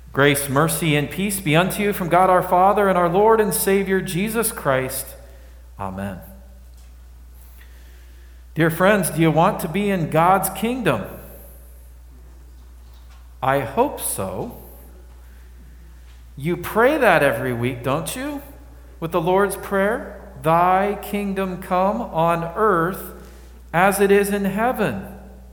Grace, mercy, and peace be unto you from God our Father and our Lord and Savior, Jesus Christ. Amen. Dear friends, do you want to be in God's kingdom? I hope so. You pray that every week, don't you? With the Lord's Prayer, Thy kingdom come on earth as it is in heaven.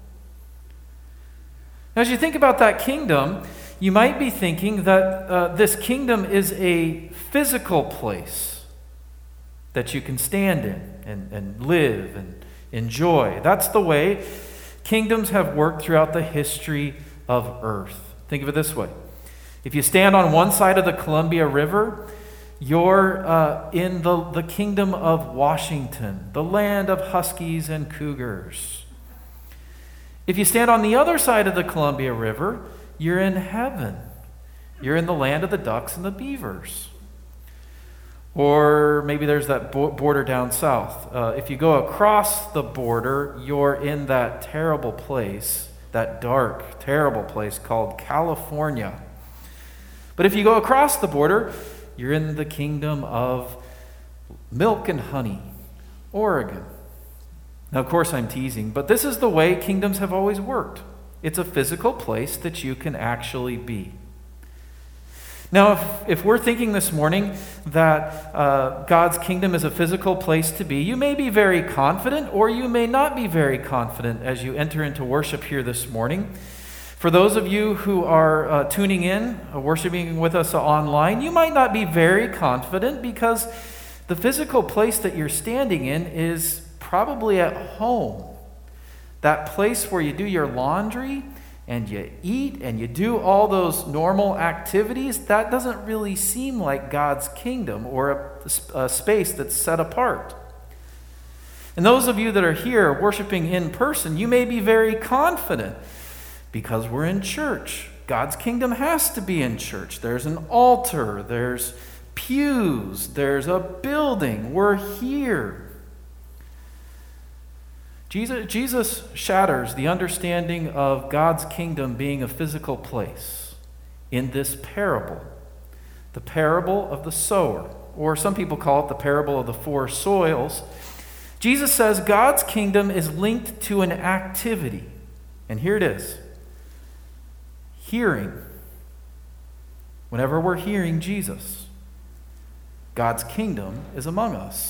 As you think about that kingdom, you might be thinking that this kingdom is a physical place that you can stand in and live and enjoy. That's the way kingdoms have worked throughout the history of earth. Think of it this way. If you stand on one side of the Columbia River, you're in the kingdom of Washington, the land of huskies and cougars. If you stand on the other side of the Columbia River, you're in heaven. You're in the land of the ducks and the beavers. Or maybe there's that border down south. If you go across the border, you're in that terrible place, that dark, terrible place called California. But if you go across the border, you're in the kingdom of milk and honey, Oregon. Now, of course, I'm teasing, but this is the way kingdoms have always worked. It's a physical place that you can actually be. Now, if we're thinking this morning that God's kingdom is a physical place to be, you may be very confident or you may not be very confident as you enter into worship here this morning. For those of you who are tuning in, worshiping with us online, you might not be very confident because the physical place that you're standing in is probably at home. That place where you do your laundry and you eat and you do all those normal activities, that doesn't really seem like God's kingdom or a space that's set apart. And those of you that are here worshiping in person, you may be very confident because we're in church. God's kingdom has to be in church. There's an altar, there's pews, there's a building. We're here. Jesus shatters the understanding of God's kingdom being a physical place in this parable, the parable of the sower, or some people call it the parable of the four soils. Jesus says God's kingdom is linked to an activity, and here it is, hearing. Whenever we're hearing Jesus, God's kingdom is among us.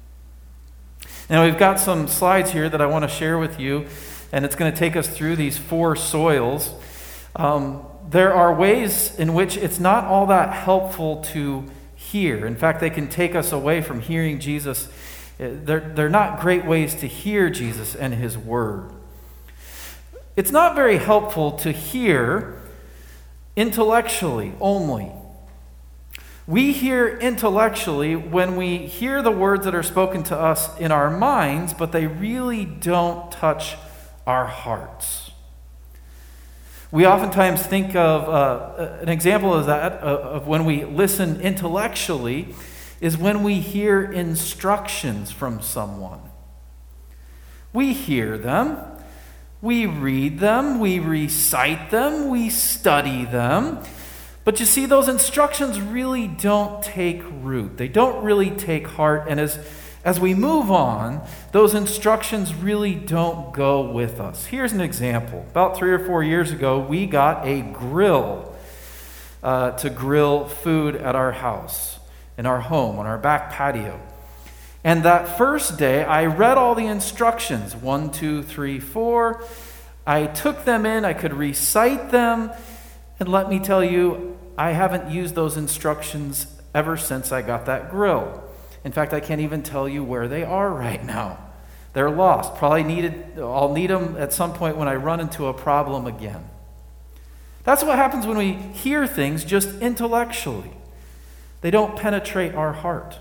Now, we've got some slides here that I want to share with you, and it's going to take us through these four soils. There are ways in which it's not all that helpful to hear. In fact, they can take us away from hearing Jesus. They're not great ways to hear Jesus and his word. It's not very helpful to hear intellectually only. We hear intellectually when we hear the words that are spoken to us in our minds, but they really don't touch our hearts. We oftentimes think of an example of that, of when we listen intellectually, is when we hear instructions from someone. We hear them, we read them, we recite them, we study them. But you see, those instructions really don't take root. They don't really take heart. And as we move on, those instructions really don't go with us. Here's an example. About 3 or 4 years ago, we got a grill to grill food at our house, in our home, on our back patio. And that first day, I read all the instructions, 1, 2, 3, 4. I took them in. I could recite them. And let me tell you, I haven't used those instructions ever since I got that grill. In fact, I can't even tell you where they are right now. They're lost. I'll need them at some point when I run into a problem again. That's what happens when we hear things just intellectually. They don't penetrate our heart.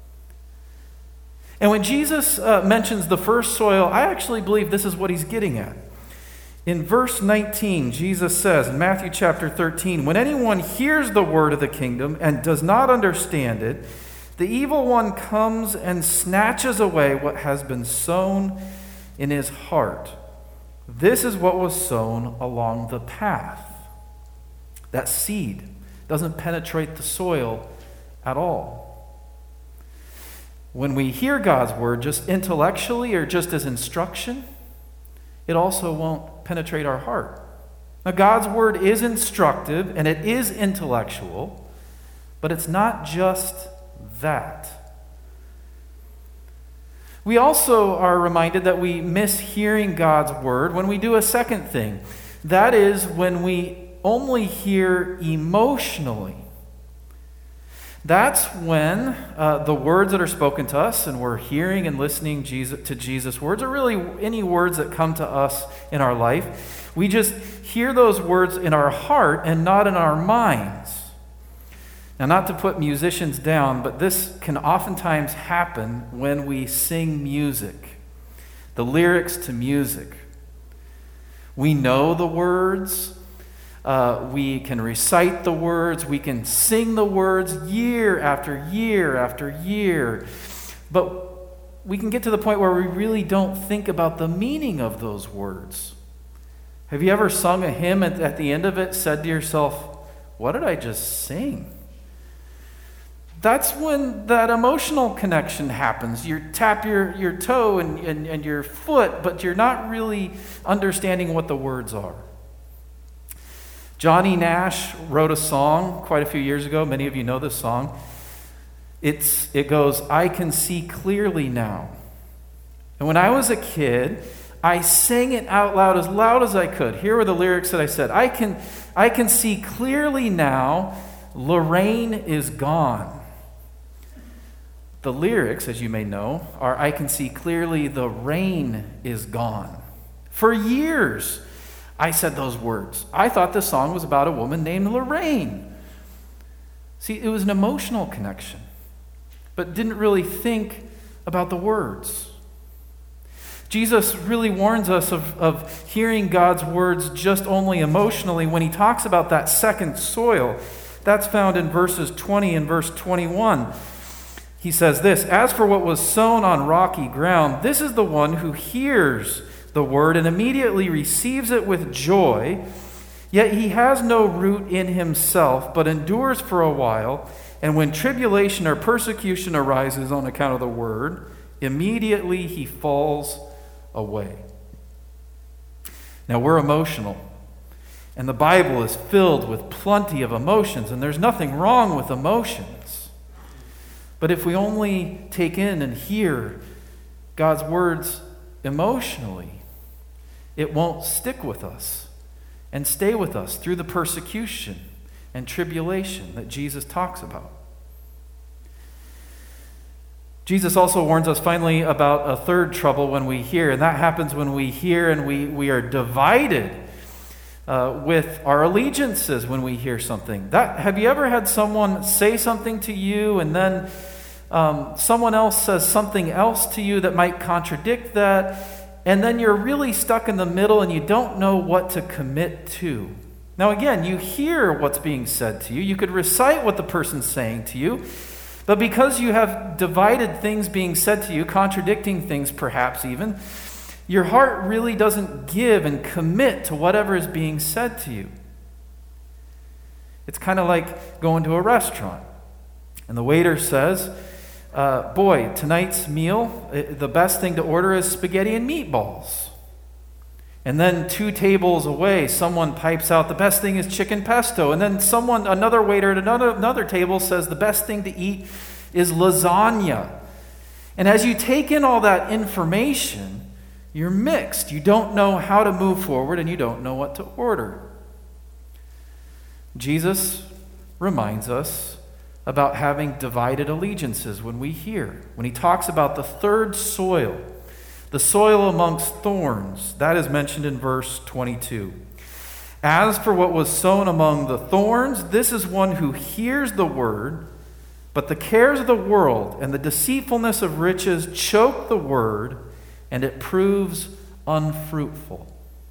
And when Jesus mentions the first soil, I actually believe this is what he's getting at. In verse 19, Jesus says in Matthew chapter 13, when anyone hears the word of the kingdom and does not understand it, the evil one comes and snatches away what has been sown in his heart. This is what was sown along the path. That seed doesn't penetrate the soil at all. When we hear God's word just intellectually or just as instruction, it also won't penetrate our heart. Now, God's word is instructive and it is intellectual, but it's not just that. We also are reminded that we miss hearing God's word when we do a second thing. That is when we only hear emotionally. That's when the words that are spoken to us and we're hearing and listening to Jesus' words, or really any words that come to us in our life, we just hear those words in our heart and not in our minds. Now, not to put musicians down, but this can oftentimes happen when we sing music, the lyrics to music. We know the words. We can recite the words. We can sing the words year after year after year. But we can get to the point where we really don't think about the meaning of those words. Have you ever sung a hymn and at the end of it said to yourself, what did I just sing? That's when that emotional connection happens. You tap your toe and your foot, but you're not really understanding what the words are. Johnny Nash wrote a song quite a few years ago. Many of you know this song. It goes, I can see clearly now. And when I was a kid, I sang it out loud as I could. Here were the lyrics that I said. I can see clearly now, Lorraine is gone. The lyrics, as you may know, are I can see clearly the rain is gone. For years, I said those words. I thought the song was about a woman named Lorraine. See, it was an emotional connection, but didn't really think about the words. Jesus really warns us of hearing God's words just only emotionally when he talks about that second soil. That's found in verses 20 and verse 21. He says this, as for what was sown on rocky ground, this is the one who hears the word and immediately receives it with joy, yet he has no root in himself, but endures for a while, and when tribulation or persecution arises on account of the word, immediately he falls away. Now, we're emotional, and the Bible is filled with plenty of emotions, and there's nothing wrong with emotions. But if we only take in and hear God's words emotionally, it won't stick with us and stay with us through the persecution and tribulation that Jesus talks about. Jesus also warns us finally about a third trouble when we hear, and that happens when we hear and we are divided with our allegiances when we hear something. Have you ever had someone say something to you and then someone else says something else to you that might contradict that, and then you're really stuck in the middle and you don't know what to commit to? Now again, you hear what's being said to you. You could recite what the person's saying to you, but because you have divided things being said to you, contradicting things perhaps even, your heart really doesn't give and commit to whatever is being said to you. It's kind of like going to a restaurant, and the waiter says, boy, tonight's meal, the best thing to order is spaghetti and meatballs. And then 2 tables away, someone pipes out, the best thing is chicken pesto. And then another waiter at another table says the best thing to eat is lasagna. And as you take in all that information, you're mixed. You don't know how to move forward and you don't know what to order. Jesus reminds us about having divided allegiances when we hear. When he talks about the third soil, the soil amongst thorns, that is mentioned in verse 22. As for what was sown among the thorns, this is one who hears the word, but the cares of the world and the deceitfulness of riches choke the word, and it proves unfruitful.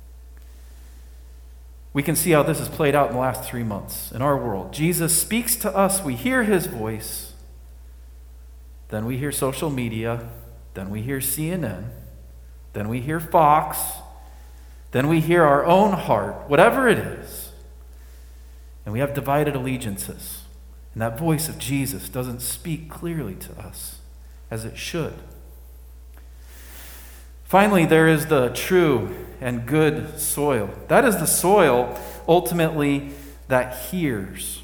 We can see how this has played out in the last 3 months in our world. Jesus speaks to us, we hear his voice, then we hear social media, then we hear CNN, then we hear Fox, then we hear our own heart, whatever it is. And we have divided allegiances. And that voice of Jesus doesn't speak clearly to us as it should. Finally, there is the true and good soil. That is the soil, ultimately, that hears.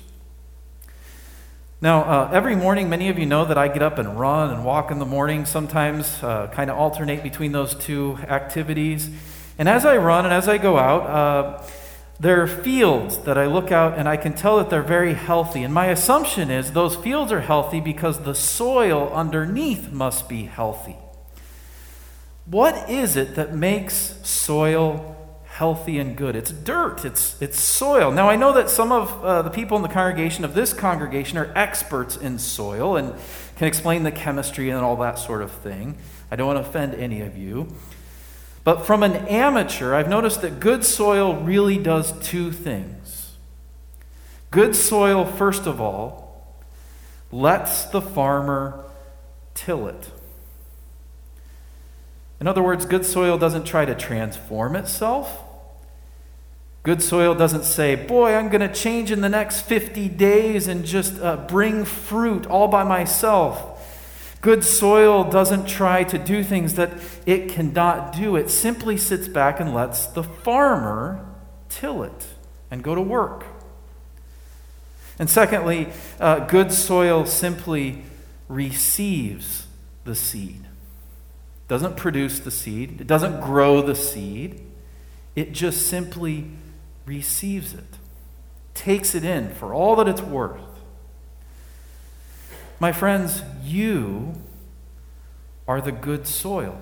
Now, every morning, many of you know that I get up and run and walk in the morning, sometimes kind of alternate between those two activities. And as I run and as I go out, there are fields that I look out and I can tell that they're very healthy. And my assumption is those fields are healthy because the soil underneath must be healthy. What is it that makes soil healthy and good? It's dirt. It's soil. Now, I know that some of the people in the congregation of this congregation are experts in soil and can explain the chemistry and all that sort of thing. I don't want to offend any of you. But from an amateur, I've noticed that good soil really does two things. Good soil, first of all, lets the farmer till it. In other words, good soil doesn't try to transform itself. Good soil doesn't say, boy, I'm going to change in the next 50 days and just bring fruit all by myself. Good soil doesn't try to do things that it cannot do. It simply sits back and lets the farmer till it and go to work. And secondly, good soil simply receives the seed. Doesn't produce the seed. It doesn't grow the seed. It just simply receives it. Takes it in for all that it's worth. My friends, you are the good soil.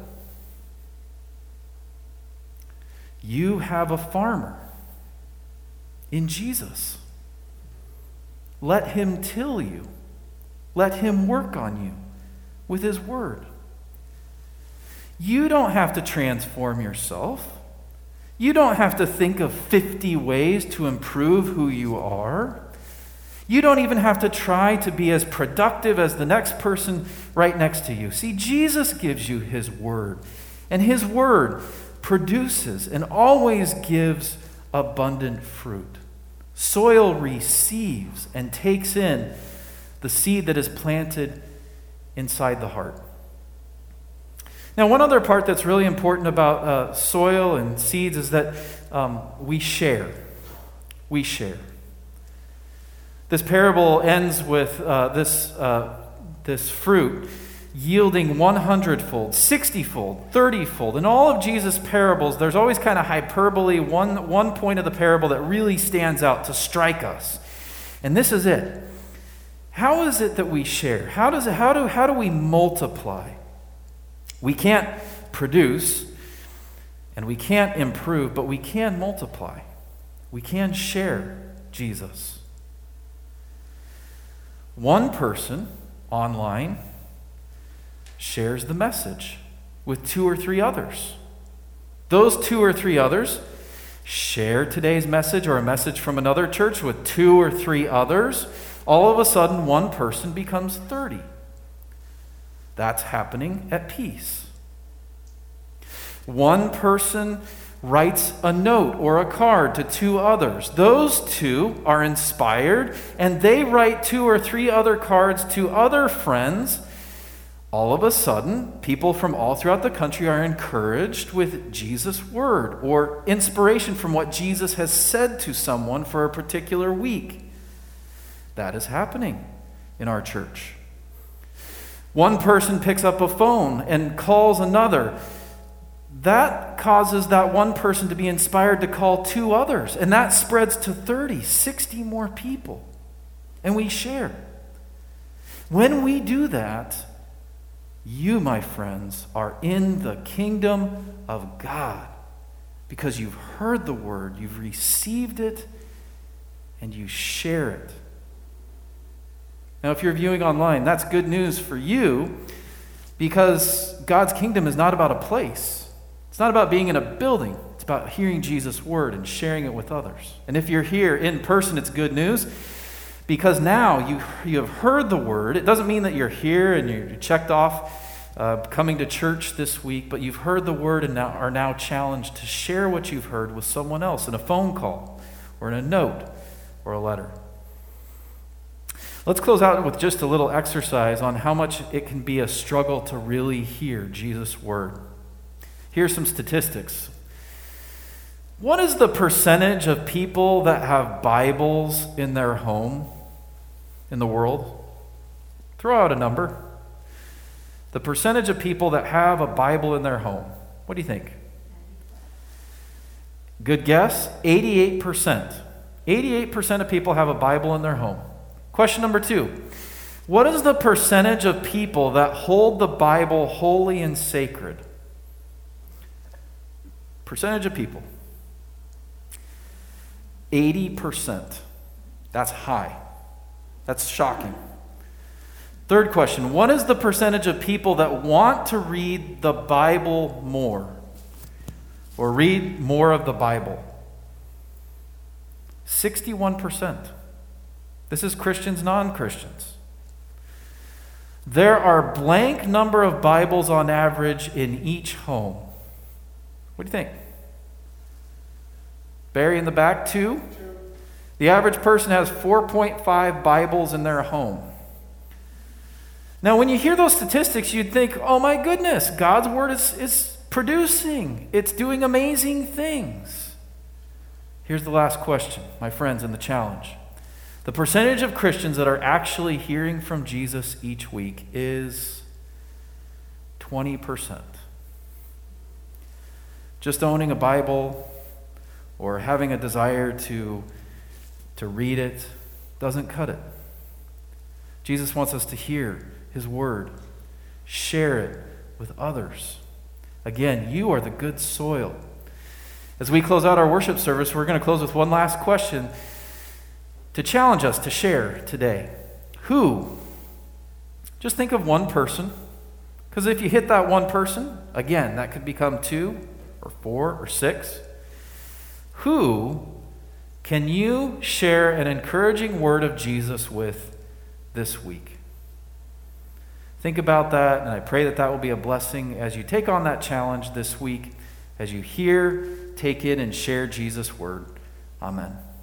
You have a farmer in Jesus. Let him till you. Let him work on you with his word. You don't have to transform yourself. You don't have to think of 50 ways to improve who you are. You don't even have to try to be as productive as the next person right next to you. See, Jesus gives you his word, and his word produces and always gives abundant fruit. Soil receives and takes in the seed that is planted inside the heart. Now, one other part that's really important about soil and seeds is that we share. We share. This parable ends with this fruit yielding 100-fold, 60-fold, 30-fold. In all of Jesus' parables, there's always kind of hyperbole, one point of the parable that really stands out to strike us. And this is it. How is it that we share? How do we multiply? We can't produce and we can't improve, but we can multiply. We can share Jesus. One person online shares the message with 2 or 3 others. Those 2 or 3 others share today's message or a message from another church with 2 or 3 others. All of a sudden, one person becomes 30. That's happening at Peace. One person writes a note or a card to 2 others. Those 2 are inspired, and they write 2 or 3 other cards to other friends. All of a sudden, people from all throughout the country are encouraged with Jesus' word or inspiration from what Jesus has said to someone for a particular week. That is happening in our church. One person picks up a phone and calls another. That causes that one person to be inspired to call 2 others. And that spreads to 30, 60 more people. And we share. When we do that, you, my friends, are in the kingdom of God. Because you've heard the word, you've received it, and you share it. Now, if you're viewing online, that's good news for you because God's kingdom is not about a place. It's not about being in a building. It's about hearing Jesus' word and sharing it with others. And if you're here in person, it's good news because now you have heard the word. It doesn't mean that you're here and you're checked off coming to church this week, but you've heard the word and are now challenged to share what you've heard with someone else in a phone call or in a note or a letter. Let's close out with just a little exercise on how much it can be a struggle to really hear Jesus' word. Here's some statistics. What is the percentage of people that have Bibles in their home in the world? Throw out a number. The percentage of people that have a Bible in their home. What do you think? Good guess, 88%. 88% of people have a Bible in their home. Question number 2. What is the percentage of people that hold the Bible holy and sacred? Percentage of people. 80%. That's high. That's shocking. Third question. What is the percentage of people that want to read the Bible more? Or read more of the Bible? 61%. This is Christians, non-Christians. There are blank number of Bibles on average in each home. What do you think? Barry in the back, 2? The average person has 4.5 Bibles in their home. Now, when you hear those statistics, you'd think, oh my goodness, God's word is producing. It's doing amazing things. Here's the last question, my friends, and the challenge. The percentage of Christians that are actually hearing from Jesus each week is 20%. Just owning a Bible or having a desire to read it doesn't cut it. Jesus wants us to hear his word, share it with others. Again, you are the good soil. As we close out our worship service, we're going to close with one last question to challenge us to share today. Who? Just think of one person, because if you hit that one person, again, that could become 2 or 4 or 6. Who can you share an encouraging word of Jesus with this week? Think about that, and I pray that that will be a blessing as you take on that challenge this week, as you hear, take it, and share Jesus' word. Amen.